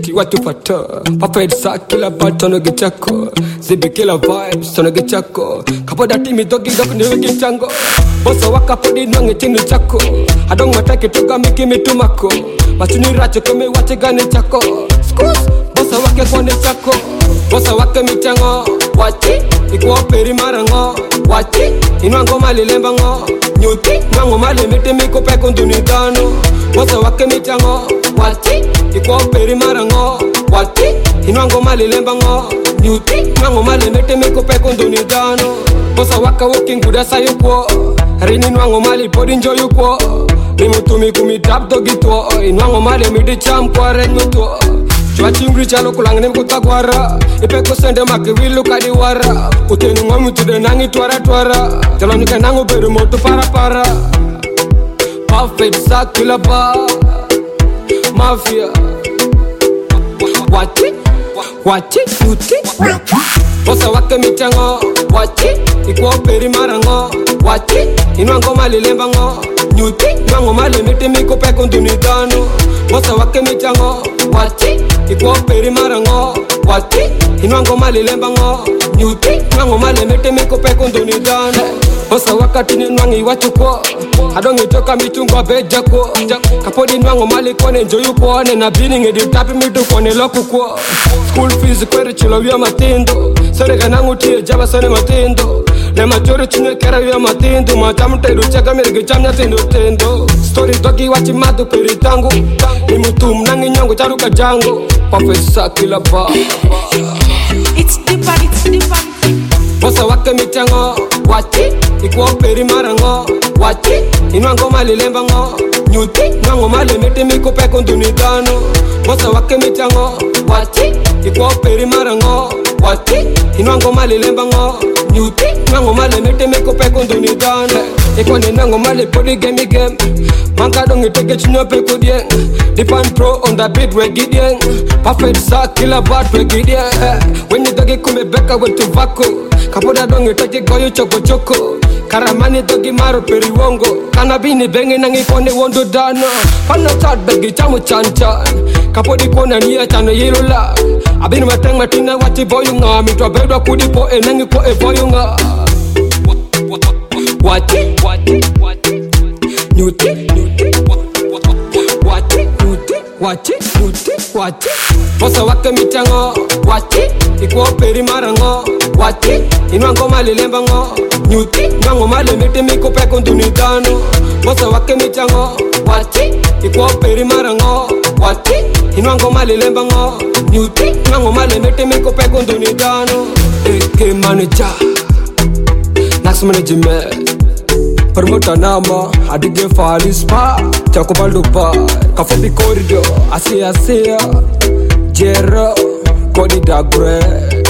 cheki watu fata Papa sa kila batono gichako Zibi kila vibes tono gichako Kapoda timi dogi dok niwe gichango Bosa waka podi nwange chini chako Adong matake toga miki mitumako Machuni racho kome wache gane chako Skus, bosa wake kone chako Bosa wake michango Wachi, ikuwa peri marango Wachi, inwango mali lemba ngo Nyuti, nwango mali miti miko peko ndunidano Bosa wake michango Wachi, ikuwa peri marango Wachi, inwango mali lemba ngo Nyuti, nwango mali miti miko peko ndunidano Bosa waka walking kuda sayo kwa Rini nwango mali podi njo yukwa Nimutumi kumitap dogi tuwa Inwango mali midi cham kwa ren mutuwa Chua chingri chalo kulang nem kutakwara Ipeko sende makiwilu kadiwara Uteni ngomu tude nangi twara Jalo nika nangu beru motu para Perfect sa kila ba Mafia Wachi, yuti Bosa wake michango Wachi, ikuwa peri marango Wachi, inwango mali lemba ngo Nyuti, nwango mali miti miko peko ndunidano Bosa wake michango Wachi, ikuwa peri marango Wachi, inwango mali lemba ngo Nyuti, nwango mali miti miko peko ndunidano Bosa wakati ni nwangi wachukwo Adongi toka michungwa beja kwa Kapodi nwango mali kone njoyu kwa Nena bini ngedi tapi mitu kone loku kwa School fees kwere chilo vya matindo Sone kanangu tiye jaba sone matindo Ne machoro chine kera vya matindo Matamu teru chaka mirigi chamnya tendo Story dogi wachi madu peri tangu Ni mutu mnangi nyongo charuka jango Professor kila ba It's deeper Bosa wake michango Wachi, ikuwa peri marango Wachi, inwango mali lemba ngo Nyuti, nwango mali miti miko peko ndunidano Bosa wake michango Wachi, ikuwa peri marango Wachi, inwango mali lemba ngo Nyuti, nwango mali miti miko peko ndunidano Ikuwa ninango mali podi game Manka dongi teke chinyo peko dieng Dipan pro on the beat we gideon Perfect sa kila bat we gideon When you dogi kume beka wetu vako Kapoda dongi teke goyo choko Karamani dogi maro peri wongo Kanabini bengi nangi kone wondo dano Pana chat begi chamu chanchan Kapodi kona niya chano yelo la Abini mateng matina wachi boyunga Mitwa bedwa kudi po enangi po e boyunga Wachi Nyuti Wachi Bosa wake michango Wachi, ikuwa peri marango Wachi, inwango mali lemba ngo Nyuti, nwango mali miti miko peko ndunidano Bosa wake michango Wachi, ikuwa peri marango Wachi, inwango mali lemba ngo Nyuti, nwango mali miti miko peko ndunidano Eke manager Nax management Promoter nama, adige fali spa Chako baldupa, kafobi corridor Asia Jero, kodi dagre